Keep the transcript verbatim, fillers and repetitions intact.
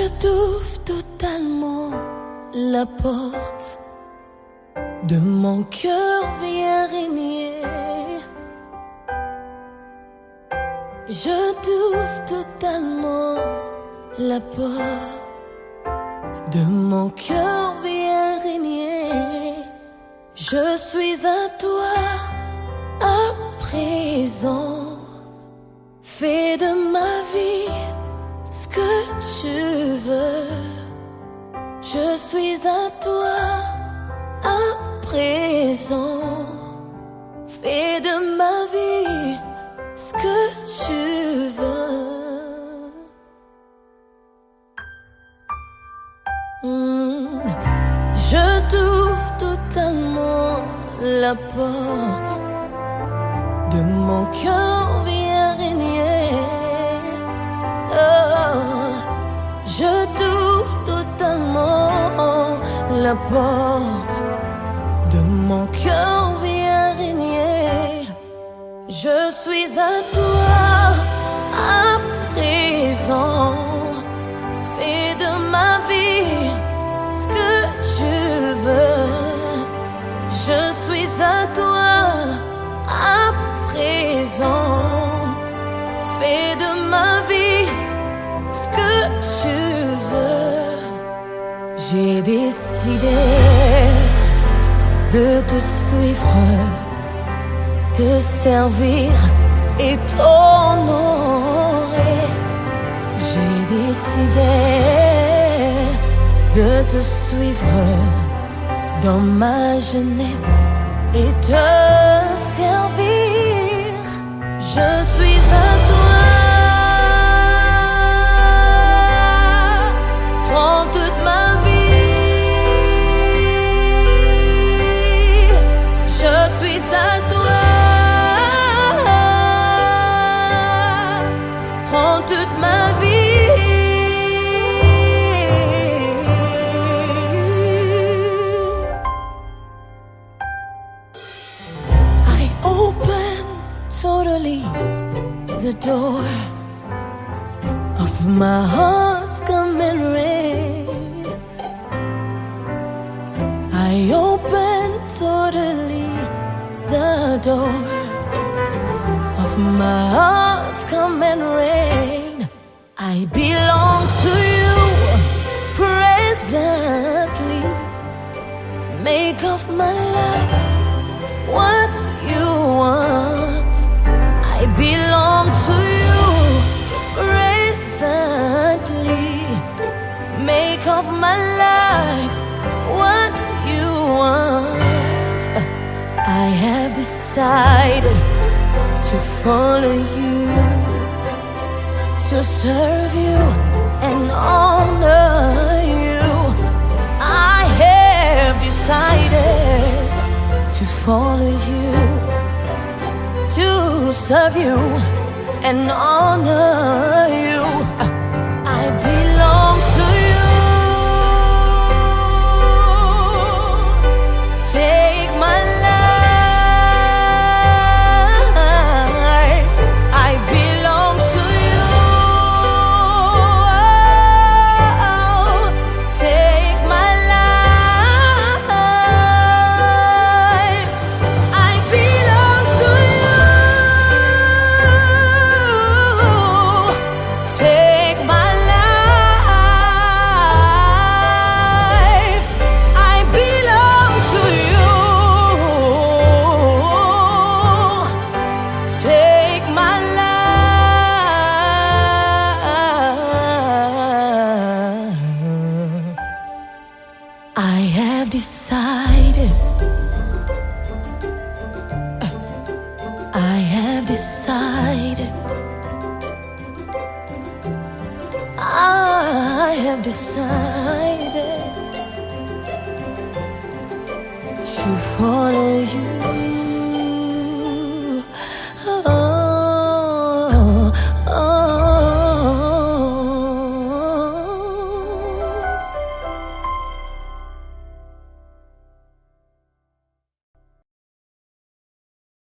Je t'ouvre totalement la porte de mon cœur, viens régner. Je t'ouvre totalement la porte de mon cœur, viens régner. Je suis à toi à présent. Fais de ma vie ce que tu veux. Je suis à toi à présent. Fais de ma vie ce que tu veux. Mmh. Je t'ouvre totalement la porte de mon cœur, viens régner. Oh, je t'ouvre totalement la porte de mon cœur, viens régner. Je suis à toi à présent. Fais de ma vie ce que tu veux. Je suis à toi à présent. Fais de ma vie ce que tu veux. J'ai décidé de te suivre, te servir et t'honorer. J'ai décidé de te suivre dans ma jeunesse et te servir. Je suis à toi. Prends toute ma vie. Je suis à toi. Prends toute ma vie. I open totally the door of my heart, come and rain. I open totally the door of my heart, come and rain. I belong to you presently. Make of my life what you want. I belong to you presently. Make of my life what you want. I have decided to follow you, to serve you and honor you. I have decided to follow you, to serve you and honor you. I belong to you. Take my life. I belong to you. Take my life. I belong to you. Take my life. I belong to you. Take my life. I have decided. I have decided. I have decided to follow you.